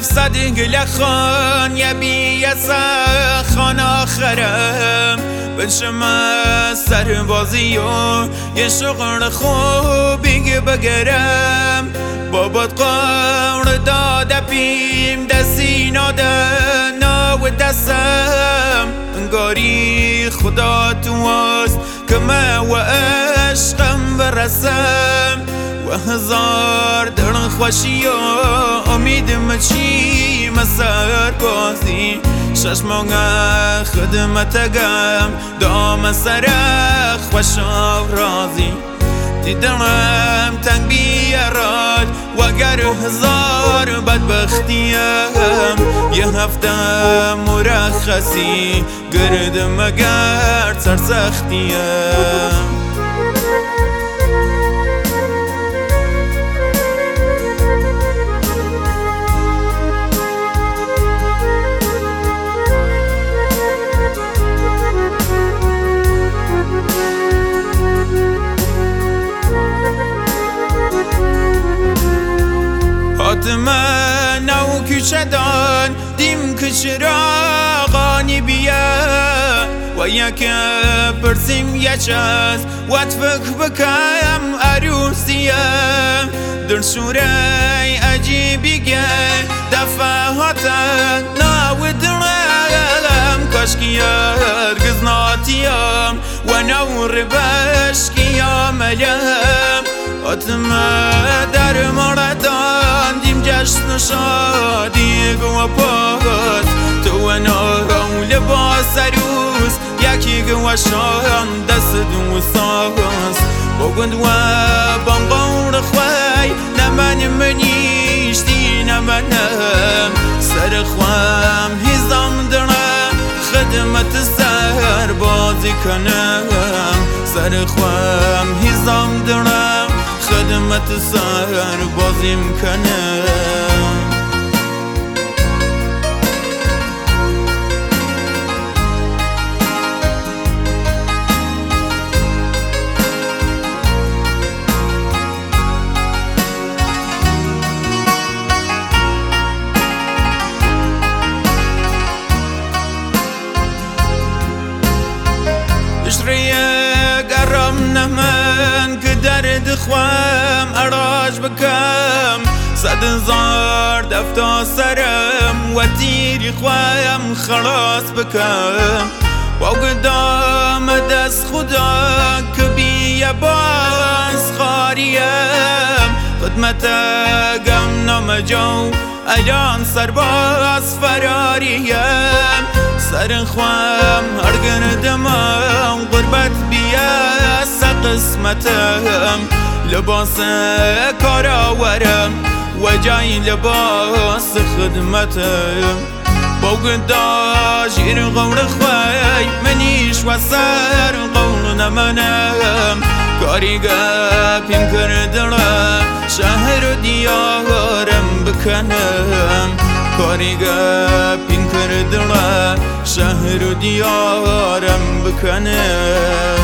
صدق لخان يبي يسخان آخرم بشم سربازی و یه شغل خوبی بگرم بابات قول داده پیم دستی نادن و دستم انگاری خدا تو است که من و عشقم برسم و هزار دل خوشی و امیدم چی مسر بازی ششمانه خدمتگم دام سر خوش و رازی دیدم تنگ بیارد و گر هزار بدبختیم یه هفته مرخصی گردم اگر سرسختیم من نو کشدان دیم کشراغانی بیا و یک پرسیم یچاز و تفک بکم عروسیم در شوره عجیبی گل دفعاتا ناو دلم کاشکیار گزناتیم و نو ربشکیم ملیم آتما در مردان دیم جشن شادی گو پاس تو و نارم لباس روز یکی گو شان دست دو ساز بگند و بانقور خوی نمن منیشتی نمنم سر خوام هزام درم خدمت سر بازی کنم سر خوام هزام درم خدمت سر بازیم کنم گرم نمن که درد خوام اراج بکم صد هزار دفتا سرم و تیری خوام خلاص بکم و قدام دست خدا که بیه باز خاریم خدمت گم نمجو الان سرباز فراریم سر خوام هر گردم غربت بیست قسمتم لباس کاراورم و جای لباس خدمتم بوگدا شیر قول خوی منیش و سر قول نمنم کاری گپیم کردم شهر و دیارم بکنم کاری گپیم کردم شهر و دیارم بکنم